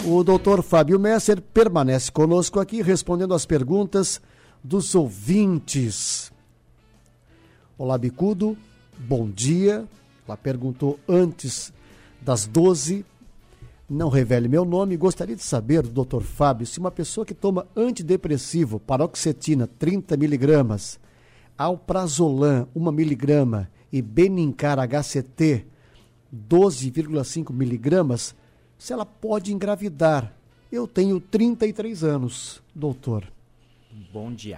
O doutor Fábio Messer permanece conosco aqui, respondendo às perguntas dos ouvintes. Olá, Bicudo, bom dia. Ela perguntou antes das 12. Não revele meu nome. Gostaria de saber do doutor Fábio se uma pessoa que toma antidepressivo, paroxetina, 30 miligramas, alprazolam, 1 miligrama e Benincar HCT, 12,5 miligramas, se ela pode engravidar. Eu tenho 33 anos, doutor. Bom dia.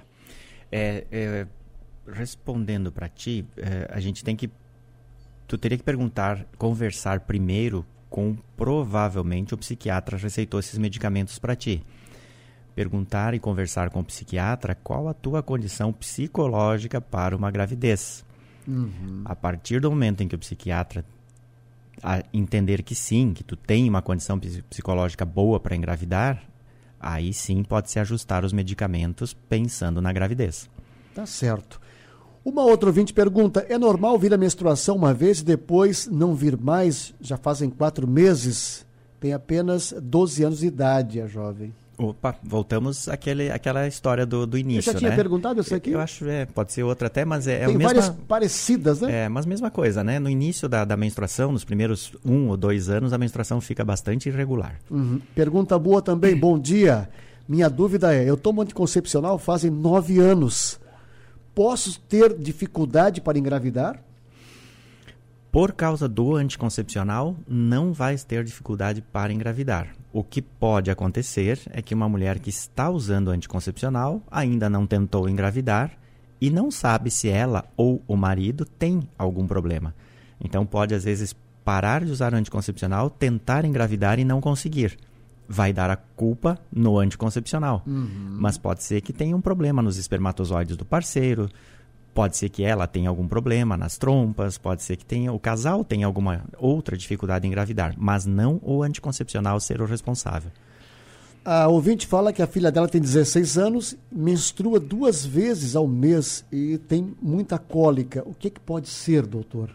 Respondendo para ti, a gente tem que... Tu teria que conversar primeiro com, provavelmente, o psiquiatra receitou esses medicamentos para ti. Perguntar e conversar com o psiquiatra qual a tua condição psicológica para uma gravidez. Uhum. A partir do momento em que o psiquiatra entender que sim, que tu tem uma condição psicológica boa para engravidar, aí sim pode-se ajustar os medicamentos pensando na gravidez. Tá certo. Uma outra ouvinte pergunta, é normal vir a menstruação uma vez e depois não vir mais? Já fazem 4 meses, tem apenas 12 anos de idade, a jovem. Opa, voltamos àquela história do início, Eu já tinha perguntado isso aqui? Eu acho, pode ser outra até, mas é tem a mesma... várias parecidas, né? Mas mesma coisa, né? No início da menstruação, nos primeiros 1 ou 2 anos, a menstruação fica bastante irregular. Uhum. Pergunta boa também, bom dia. Minha dúvida é, eu tomo anticoncepcional fazem 9 anos. Posso ter dificuldade para engravidar? Por causa do anticoncepcional, não vais ter dificuldade para engravidar. O que pode acontecer é que uma mulher que está usando anticoncepcional ainda não tentou engravidar e não sabe se ela ou o marido tem algum problema. Então pode, às vezes, parar de usar o anticoncepcional, tentar engravidar e não conseguir. Vai dar a culpa no anticoncepcional. Uhum. Mas pode ser que tenha um problema nos espermatozoides do parceiro, pode ser que ela tenha algum problema nas trompas, pode ser que o casal tenha alguma outra dificuldade em engravidar, mas não o anticoncepcional ser o responsável. A ouvinte fala que a filha dela tem 16 anos, menstrua 2 vezes ao mês e tem muita cólica. O que pode ser, doutor?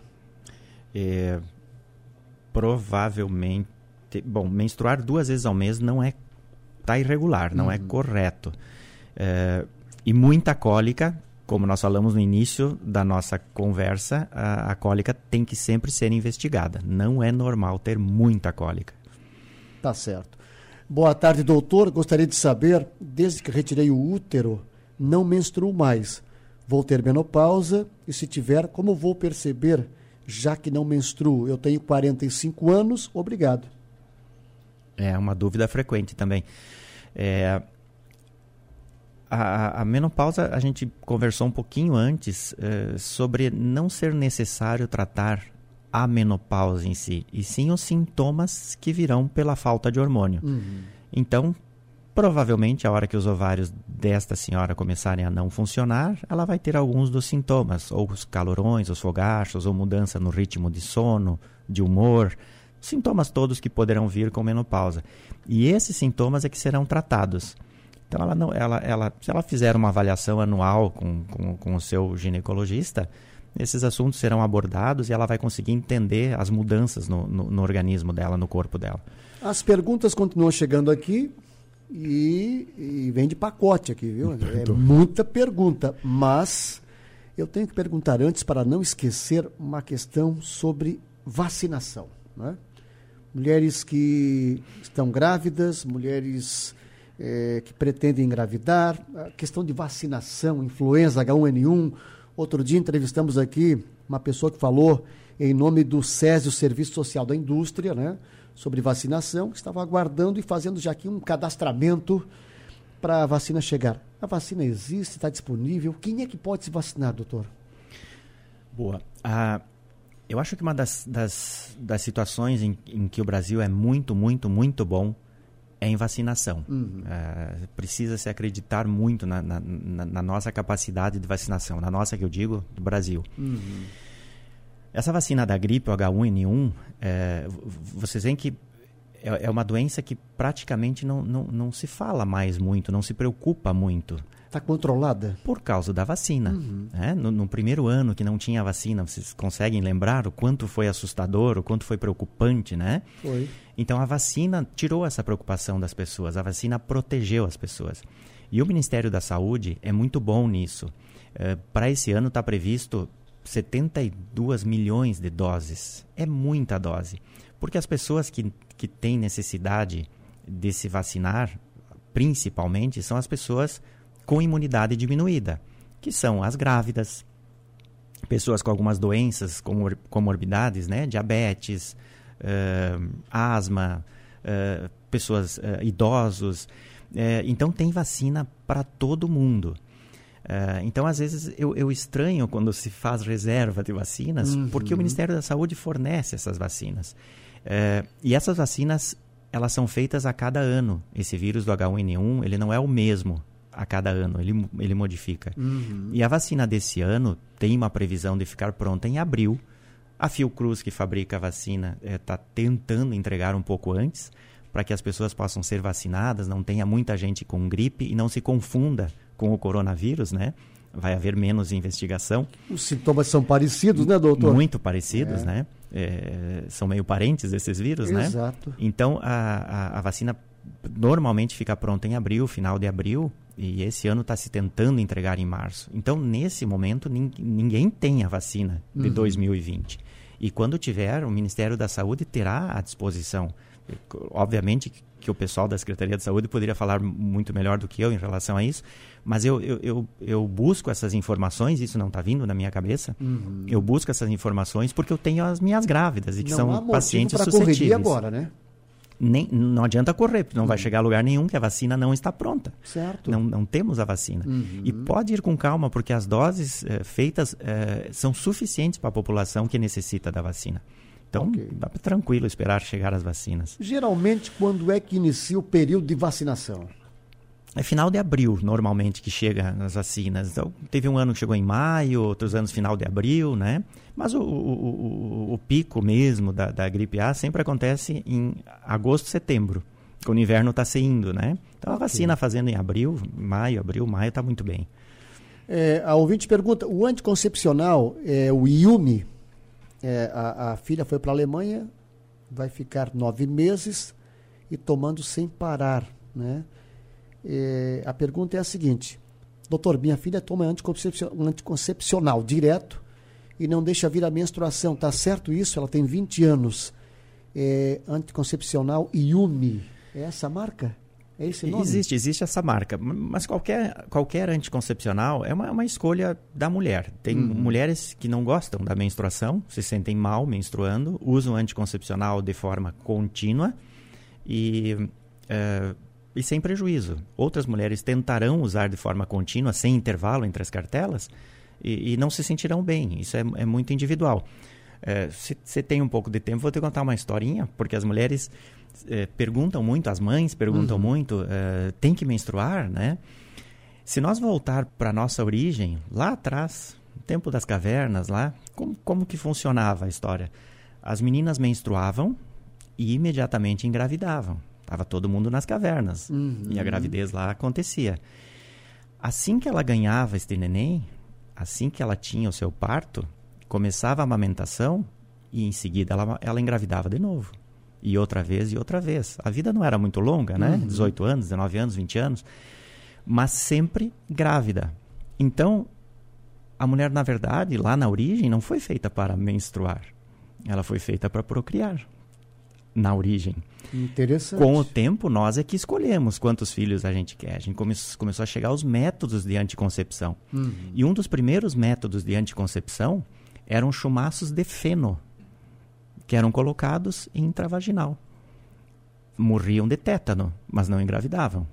Provavelmente... Bom, menstruar 2 vezes ao mês está irregular, não é correto. E muita cólica, como nós falamos no início da nossa conversa, a cólica tem que sempre ser investigada. Não é normal ter muita cólica. Tá certo. Boa tarde, doutor. Gostaria de saber, desde que retirei o útero, não menstruo mais. Vou ter menopausa e, se tiver, como vou perceber, já que não menstruo? Eu tenho 45 anos, obrigado. É uma dúvida frequente também. A menopausa, a gente conversou um pouquinho antes sobre não ser necessário tratar a menopausa em si, e sim os sintomas que virão pela falta de hormônio. Uhum. Então, provavelmente, a hora que os ovários desta senhora começarem a não funcionar, ela vai ter alguns dos sintomas, ou os calorões, os fogachos, ou mudança no ritmo de sono, de humor, sintomas todos que poderão vir com menopausa. E esses sintomas é que serão tratados. Então, se ela fizer uma avaliação anual com o seu ginecologista, esses assuntos serão abordados e ela vai conseguir entender as mudanças no organismo dela, no corpo dela. As perguntas continuam chegando aqui e vem de pacote aqui, viu? É muita pergunta, mas eu tenho que perguntar antes para não esquecer uma questão sobre vacinação, né? Mulheres que estão grávidas, mulheres que pretendem engravidar, a questão de vacinação, influenza, H1N1. Outro dia entrevistamos aqui uma pessoa que falou em nome do SESI, o Serviço Social da Indústria, né, sobre vacinação, que estava aguardando e fazendo já aqui um cadastramento para a vacina chegar. A vacina existe, está disponível. Quem é que pode se vacinar, doutor? Boa. Eu acho que uma das situações em que o Brasil é muito, muito, muito bom é em vacinação. Uhum. Precisa se acreditar muito na nossa capacidade de vacinação, na nossa, que eu digo, do Brasil. Uhum. Essa vacina da gripe, o H1N1, vocês veem que é uma doença que praticamente não se fala mais muito, não se preocupa muito. Está controlada? Por causa da vacina. Né? No primeiro ano que não tinha vacina, vocês conseguem lembrar o quanto foi assustador, o quanto foi preocupante, né? Foi. Então a vacina tirou essa preocupação das pessoas, a vacina protegeu as pessoas. E o Ministério da Saúde é muito bom nisso. Para esse ano está previsto 72 milhões de doses. É muita dose. Porque as pessoas que têm necessidade de se vacinar, principalmente, são as pessoas com imunidade diminuída, que são as grávidas, pessoas com algumas doenças, comorbidades, né? Diabetes, asma, pessoas idosos. Então tem vacina para todo mundo. Então, às vezes, eu estranho quando se faz reserva de vacinas, porque o Ministério da Saúde fornece essas vacinas. E essas vacinas, elas são feitas a cada ano. Esse vírus do H1N1, ele não é o mesmo a cada ano, ele modifica. E a vacina desse ano tem uma previsão de ficar pronta em abril. A Fiocruz, que fabrica a vacina, está tentando entregar um pouco antes, para que as pessoas possam ser vacinadas, não tenha muita gente com gripe e não se confunda com o coronavírus, né? Vai haver menos investigação. Os sintomas são parecidos, né, doutor? Muito parecidos, né? São meio parentes esses vírus, né? Exato. Então, a vacina normalmente fica pronta em abril, final de abril, e esse ano está se tentando entregar em março. Então, nesse momento, ninguém tem a vacina de 2020. E quando tiver, o Ministério da Saúde terá à disposição. Obviamente que o pessoal da Secretaria de Saúde poderia falar muito melhor do que eu em relação a isso, mas eu busco essas informações, isso não está vindo na minha cabeça, eu busco essas informações porque eu tenho as minhas grávidas e que são pacientes suscetíveis. Correr agora, né? Não adianta correr, porque não vai chegar a lugar nenhum, que a vacina não está pronta. Certo. Não temos a vacina. E pode ir com calma, porque as doses feitas são suficientes para a população que necessita da vacina. Então, dá para tranquilo esperar chegar as vacinas. Geralmente, quando é que inicia o período de vacinação? É final de abril, normalmente, que chega as vacinas. Então, teve um ano que chegou em maio, outros anos final de abril, né? Mas o pico mesmo da gripe A sempre acontece em agosto, setembro, quando o inverno está saindo, né? Então, a vacina fazendo em abril, maio está muito bem. A ouvinte pergunta, o anticoncepcional, o IUMI, a filha foi para a Alemanha, vai ficar 9 meses e tomando sem parar, né? A pergunta é a seguinte: doutor, minha filha toma anticoncepcional direto e não deixa vir a menstruação, tá certo isso? Ela tem 20 anos. Anticoncepcional IUMI, é essa marca? É esse nome? Existe essa marca, mas qualquer anticoncepcional é uma escolha da mulher. Tem mulheres que não gostam da menstruação, se sentem mal menstruando, usam anticoncepcional de forma contínua e sem prejuízo. Outras mulheres tentarão usar de forma contínua, sem intervalo entre as cartelas, e não se sentirão bem. Isso é muito individual. Se tem um pouco de tempo, vou te contar uma historinha, porque as mulheres perguntam muito, as mães perguntam muito, tem que menstruar, né? Se nós voltar para a nossa origem, lá atrás, no tempo das cavernas, lá, como que funcionava a história? As meninas menstruavam e imediatamente engravidavam. Estava todo mundo nas cavernas. E a gravidez lá acontecia. Assim que ela ganhava este neném, assim que ela tinha o seu parto, começava a amamentação e em seguida ela engravidava de novo. E outra vez e outra vez. A vida não era muito longa, né? 18 anos, 19 anos, 20 anos. Mas sempre grávida. Então, a mulher, na verdade, lá na origem, não foi feita para menstruar. Ela foi feita para procriar. Na origem. Interessante. Com o tempo, nós é que escolhemos quantos filhos a gente quer. A gente começou a chegar aos métodos de anticoncepção. E um dos primeiros métodos de anticoncepção eram chumaços de feno, que eram colocados intravaginal. Morriam de tétano, mas não engravidavam.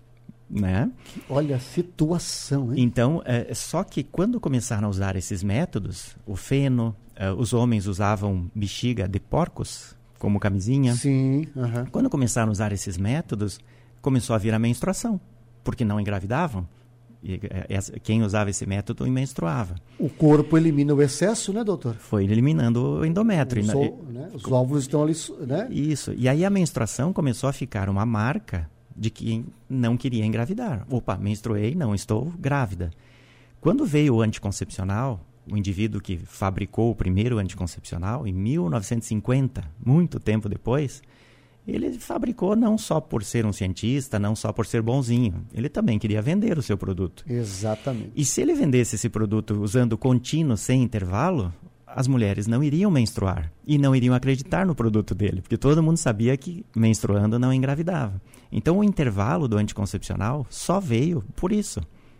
Né? Olha a situação, hein? Então, só que quando começaram a usar esses métodos, o feno, os homens usavam bexiga de porcos como camisinha. Sim. Quando começaram a usar esses métodos, começou a vir a menstruação, porque não engravidavam. E quem usava esse método menstruava. O corpo elimina o excesso, né, doutor? Foi eliminando o endométrio. Os óvulos estão ali, né? Isso. E aí a menstruação começou a ficar uma marca de quem não queria engravidar. Opa, menstruei, não estou grávida. Quando veio o anticoncepcional, o indivíduo que fabricou o primeiro anticoncepcional, em 1950, muito tempo depois, ele fabricou não só por ser um cientista, não só por ser bonzinho. Ele também queria vender o seu produto. Exatamente. E se ele vendesse esse produto usando contínuo, sem intervalo, as mulheres não iriam menstruar e não iriam acreditar no produto dele, porque todo mundo sabia que menstruando não engravidava. Então o intervalo do anticoncepcional só veio por isso.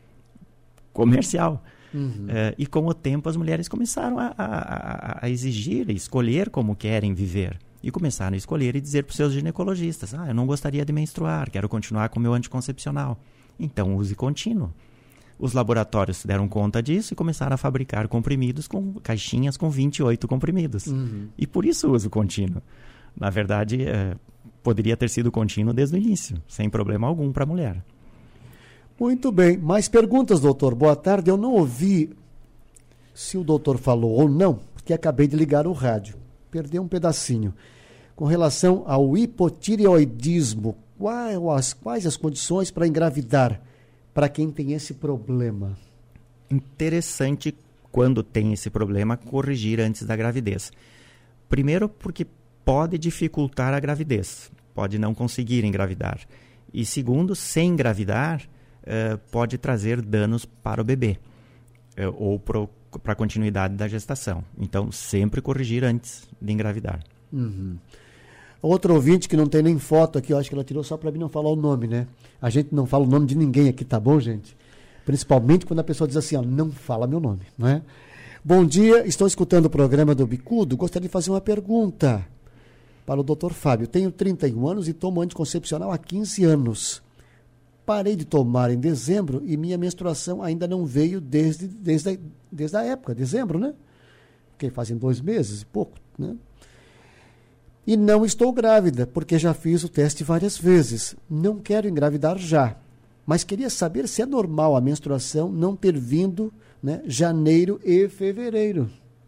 Comercial. E com o tempo as mulheres começaram a exigir, a escolher como querem viver. E começaram a escolher e dizer para os seus ginecologistas: eu não gostaria de menstruar, quero continuar com o meu anticoncepcional. Então use contínuo. Os laboratórios se deram conta disso e começaram a fabricar comprimidos com caixinhas com 28 comprimidos. E por isso o uso contínuo. Na verdade, poderia ter sido contínuo desde o início, sem problema algum para a mulher. Muito bem. Mais perguntas, doutor? Boa tarde. Eu não ouvi se o doutor falou ou não, porque acabei de ligar o rádio. Perdi um pedacinho. Com relação ao hipotireoidismo, quais as condições para engravidar para quem tem esse problema? Interessante, quando tem esse problema, corrigir antes da gravidez. Primeiro, porque pode dificultar a gravidez, pode não conseguir engravidar. E segundo, sem engravidar, pode trazer danos para o bebê ou para a continuidade da gestação. Então, sempre corrigir antes de engravidar. Outro ouvinte que não tem nem foto aqui, eu acho que ela tirou só para mim não falar o nome, né? A gente não fala o nome de ninguém aqui, tá bom, gente? Principalmente quando a pessoa diz assim, não fala meu nome, não é? Bom dia, estou escutando o programa do Bicudo, gostaria de fazer uma pergunta para o Dr. Fábio. Tenho 31 anos e tomo anticoncepcional há 15 anos. Parei de tomar em dezembro e minha menstruação ainda não veio desde a época, dezembro, né? Porque fazem 2 meses e pouco, né? E não estou grávida, porque já fiz o teste várias vezes. Não quero engravidar já, mas queria saber se é normal a menstruação não ter vindo, né, janeiro e fevereiro.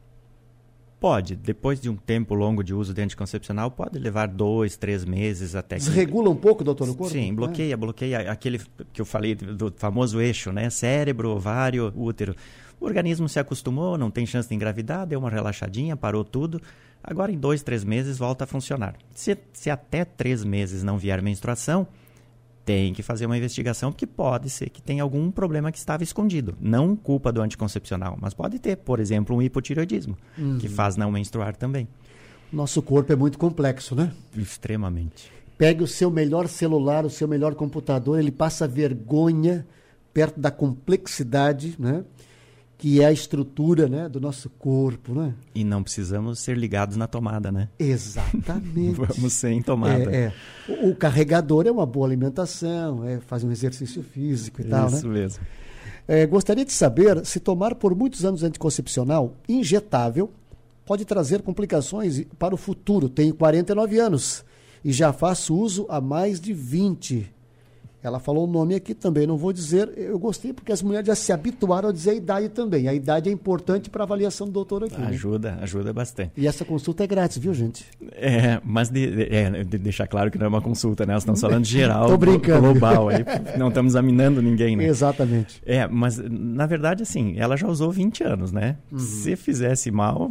Pode, depois de um tempo longo de uso de anticoncepcional, pode levar 2, 3 meses até que... Desregula um pouco, doutor, o corpo? Sim, bloqueia aquele que eu falei do famoso eixo, né? Cérebro, ovário, útero. O organismo se acostumou, não tem chance de engravidar, deu uma relaxadinha, parou tudo. Agora em 2, 3 meses volta a funcionar. Se até 3 meses não vier menstruação, tem que fazer uma investigação, porque pode ser que tenha algum problema que estava escondido. Não culpa do anticoncepcional, mas pode ter, por exemplo, um hipotireoidismo, que faz não menstruar também. Nosso corpo é muito complexo, né? Extremamente. Pegue o seu melhor celular, o seu melhor computador, ele passa vergonha perto da complexidade, né? Que é a estrutura, né, do nosso corpo, né? E não precisamos ser ligados na tomada, né? Exatamente. Vamos sem tomada. O carregador é uma boa alimentação, fazer um exercício físico e tal, né? Isso mesmo. Gostaria de saber se tomar por muitos anos anticoncepcional injetável pode trazer complicações para o futuro. Tenho 49 anos e já faço uso há mais de 20. Ela falou o nome aqui também, não vou dizer. Eu gostei porque as mulheres já se habituaram a dizer a idade também. A idade é importante para a avaliação do doutor aqui. Ajuda bastante. E essa consulta é grátis, viu, gente? Mas de deixar claro que não é uma consulta, né? Nós estamos falando geral, Tô brincando. Global. Aí não estamos examinando ninguém, né? Exatamente. Mas na verdade, assim, ela já usou 20 anos, né? Se fizesse mal...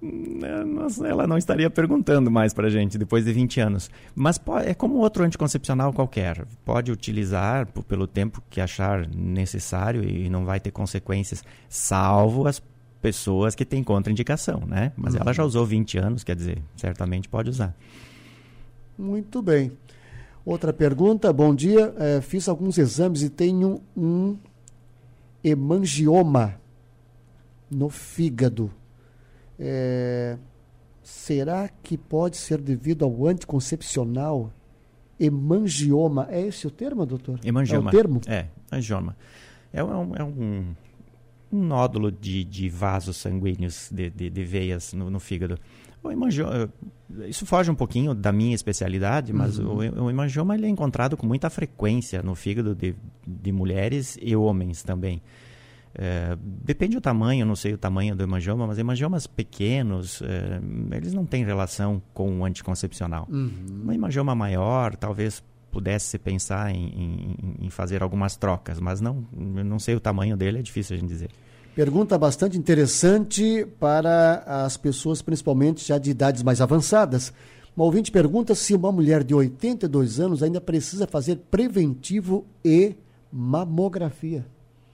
ela não estaria perguntando mais para a gente depois de 20 anos. Mas é como outro anticoncepcional qualquer. Pode utilizar pelo tempo que achar necessário e não vai ter consequências, salvo as pessoas que têm contraindicação, né? Mas ela já usou 20 anos, quer dizer, certamente pode usar. Muito bem. Outra pergunta. Bom dia. Fiz alguns exames e tenho um hemangioma no fígado. Será que pode ser devido ao anticoncepcional? Hemangioma, é esse o termo, doutor? Hemangioma. É o termo? Hemangioma. É um nódulo de vasos sanguíneos, de veias no fígado. Isso foge um pouquinho da minha especialidade, mas o hemangioma ele é encontrado com muita frequência no fígado de mulheres e homens também. Depende do tamanho, não sei o tamanho do hemangioma, mas hemangiomas pequenos, eles não têm relação com o anticoncepcional. Um hemangioma maior, talvez pudesse se pensar em fazer algumas trocas, mas não sei o tamanho dele, é difícil a gente dizer. Pergunta bastante interessante para as pessoas, principalmente já de idades mais avançadas. Uma ouvinte pergunta se uma mulher de 82 anos ainda precisa fazer preventivo e mamografia.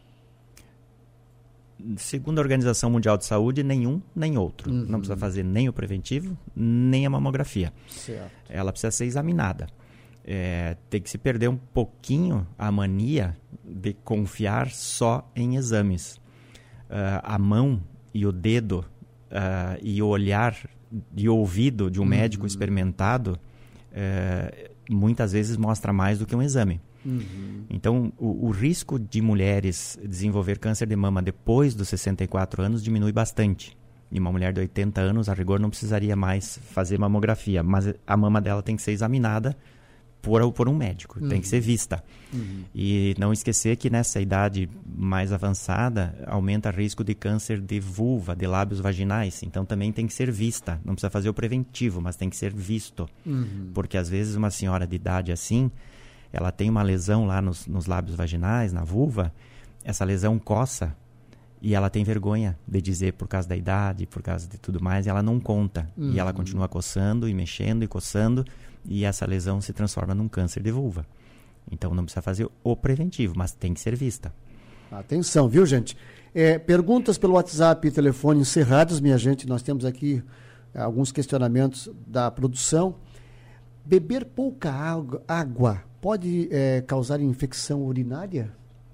Segundo a Organização Mundial de Saúde, nenhum nem outro. Não precisa fazer nem o preventivo, nem a mamografia. Certo. Ela precisa ser examinada. Tem que se perder um pouquinho a mania de confiar só em exames. A mão e o dedo e o olhar e o ouvido de um médico experimentado muitas vezes mostra mais do que um exame. Então, o risco de mulheres desenvolver câncer de mama depois dos 64 anos diminui bastante. E uma mulher de 80 anos, a rigor, não precisaria mais fazer mamografia, mas a mama dela tem que ser examinada por um médico, tem que ser vista. E não esquecer que nessa idade mais avançada aumenta o risco de câncer de vulva, de lábios vaginais, então também tem que ser vista. Não precisa fazer o preventivo, mas tem que ser visto. Porque às vezes uma senhora de idade assim, ela tem uma lesão lá nos lábios vaginais, na vulva, essa lesão coça e ela tem vergonha de dizer por causa da idade, por causa de tudo mais, e ela não conta. E ela continua coçando e mexendo e coçando, e essa lesão se transforma num câncer de vulva. Então não precisa fazer o preventivo, mas tem que ser vista. Atenção, viu, gente? Perguntas pelo WhatsApp e telefone encerrados, minha gente. Nós temos aqui alguns questionamentos da produção. Beber pouca água pode causar infecção urinária?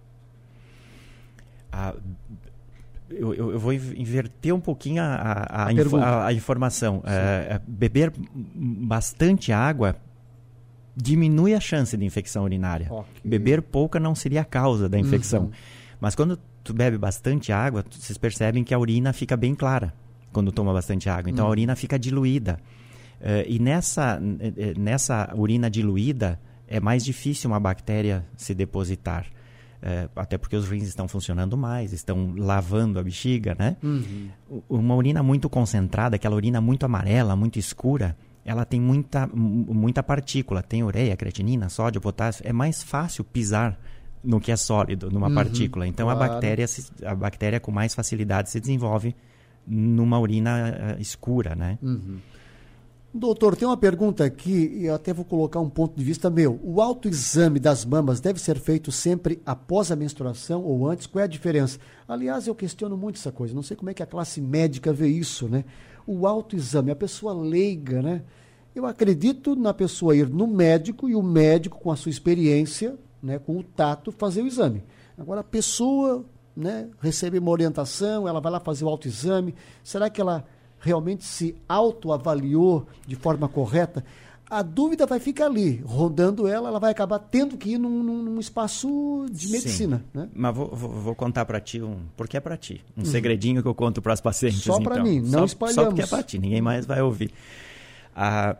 Eu vou inverter um pouquinho a informação. Beber bastante água diminui a chance de infecção urinária. Okay. Beber pouca não seria a causa da infecção. Mas quando tu bebe bastante água, vocês percebem que a urina fica bem clara quando toma bastante água. Então a urina fica diluída. E nessa urina diluída é mais difícil uma bactéria se depositar. Até porque os rins estão funcionando mais, estão lavando a bexiga, né? Uma urina muito concentrada, aquela urina muito amarela, muito escura, ela tem muita partícula, tem ureia, creatinina, sódio, potássio. É mais fácil pisar no que é sólido, numa partícula. Então claro. a bactéria com mais facilidade se desenvolve numa urina escura, né? Doutor, tem uma pergunta aqui, e eu até vou colocar um ponto de vista meu. O autoexame das mamas deve ser feito sempre após a menstruação ou antes? Qual é a diferença? Aliás, eu questiono muito essa coisa. Não sei como é que a classe médica vê isso, né? O autoexame, a pessoa leiga, né? Eu acredito na pessoa ir no médico e o médico, com a sua experiência, né, com o tato, fazer o exame. Agora, a pessoa, né, recebe uma orientação, ela vai lá fazer o autoexame. Será que ela realmente se autoavaliou de forma correta? A dúvida vai ficar ali, rondando ela vai acabar tendo que ir num espaço de medicina. Né? Mas vou contar para ti, porque é para ti, segredinho que eu conto para as pacientes. Só para mim, não espalhamos. Só porque é para ti, ninguém mais vai ouvir. A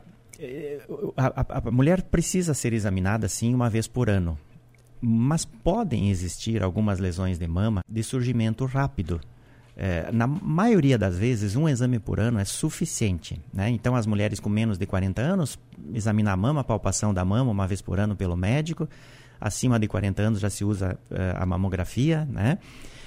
mulher precisa ser examinada, sim, uma vez por ano. Mas podem existir algumas lesões de mama de surgimento rápido. Na maioria das vezes, um exame por ano é suficiente, né? Então, as mulheres com menos de 40 anos, examinar a mama, a palpação da mama uma vez por ano pelo médico. Acima de 40 anos já se usa a mamografia, né?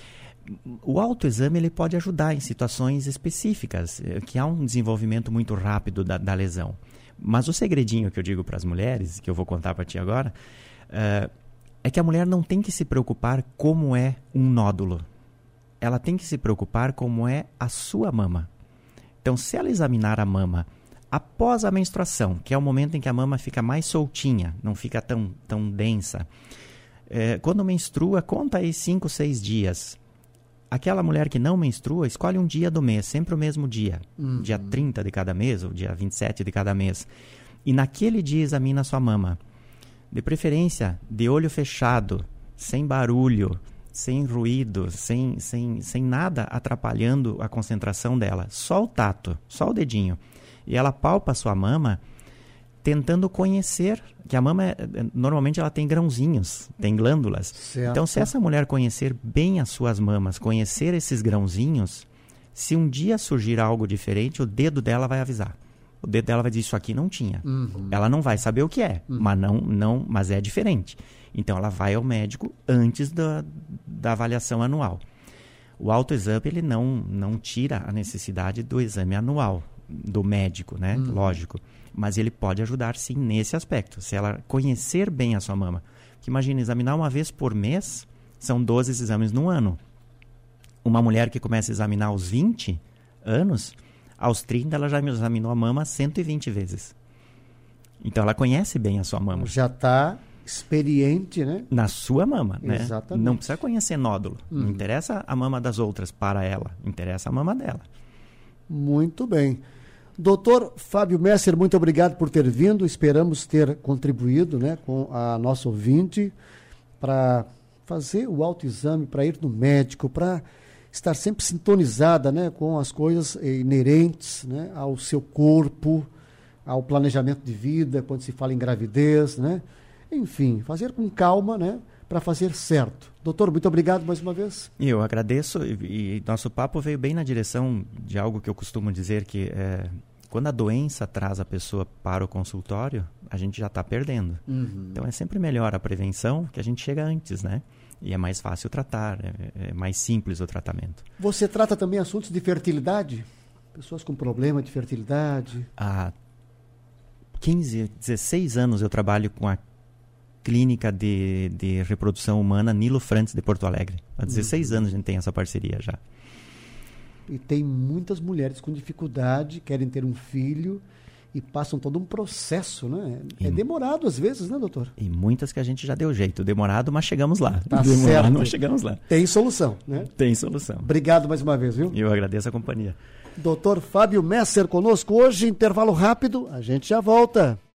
O autoexame ele pode ajudar em situações específicas, que há um desenvolvimento muito rápido da lesão. Mas o segredinho que eu digo para as mulheres, que eu vou contar para ti agora, é que a mulher não tem que se preocupar como é um nódulo. Ela tem que se preocupar como é a sua mama. Então, se ela examinar a mama após a menstruação, que é o momento em que a mama fica mais soltinha, não fica tão densa, quando menstrua, conta aí 5, 6 dias. Aquela mulher que não menstrua, escolhe um dia do mês, sempre o mesmo dia. Dia 30 de cada mês, ou dia 27 de cada mês. E naquele dia examina a sua mama. De preferência, de olho fechado, sem barulho, sem ruído, sem nada atrapalhando a concentração dela. Só o tato, só o dedinho. E ela palpa a sua mama tentando conhecer, que a mama, normalmente ela tem grãozinhos, tem glândulas. Certo. Então, se essa mulher conhecer bem as suas mamas, conhecer esses grãozinhos, se um dia surgir algo diferente, o dedo dela vai avisar. O dedo dela vai dizer, isso aqui não tinha. Ela não vai saber o que é, mas é diferente. Então, ela vai ao médico antes da avaliação anual. O autoexame, ele não tira a necessidade do exame anual do médico, né? Lógico. Mas ele pode ajudar, sim, nesse aspecto. Se ela conhecer bem a sua mama. Porque imagina, examinar uma vez por mês, são 12 exames no ano. Uma mulher que começa a examinar aos 20 anos, aos 30 ela já examinou a mama 120 vezes. Então ela conhece bem a sua mama. Já está experiente, né? Na sua mama, né? Exatamente. Não precisa conhecer nódulo. Não interessa a mama das outras para ela. Interessa a mama dela. Muito bem. Doutor Fábio Messer, muito obrigado por ter vindo. Esperamos ter contribuído, né, com a nossa ouvinte para fazer o autoexame, para ir no médico, para estar sempre sintonizada, né, com as coisas inerentes, né, ao seu corpo, ao planejamento de vida, quando se fala em gravidez, né? Enfim, fazer com calma, né, para fazer certo. Doutor, muito obrigado mais uma vez. Eu agradeço e nosso papo veio bem na direção de algo que eu costumo dizer que quando a doença traz a pessoa para o consultório, a gente já está perdendo. Então é sempre melhor a prevenção, que a gente chega antes, né? E é mais fácil tratar, é mais simples o tratamento. Você trata também assuntos de fertilidade? Pessoas com problema de fertilidade? Há 15, 16 anos eu trabalho com a Clínica de Reprodução Humana Nilo Frantz de Porto Alegre. Há 16 anos a gente tem essa parceria já. E tem muitas mulheres com dificuldade, querem ter um filho e passam todo um processo, né? É demorado às vezes, né, doutor? E muitas que a gente já deu jeito. Demorado, mas chegamos lá. Tá demorado, certo. mas chegamos lá. Tem solução, né? Tem solução. Obrigado mais uma vez, viu? Eu agradeço a companhia. Doutor Fábio Messer conosco hoje, intervalo rápido, a gente já volta.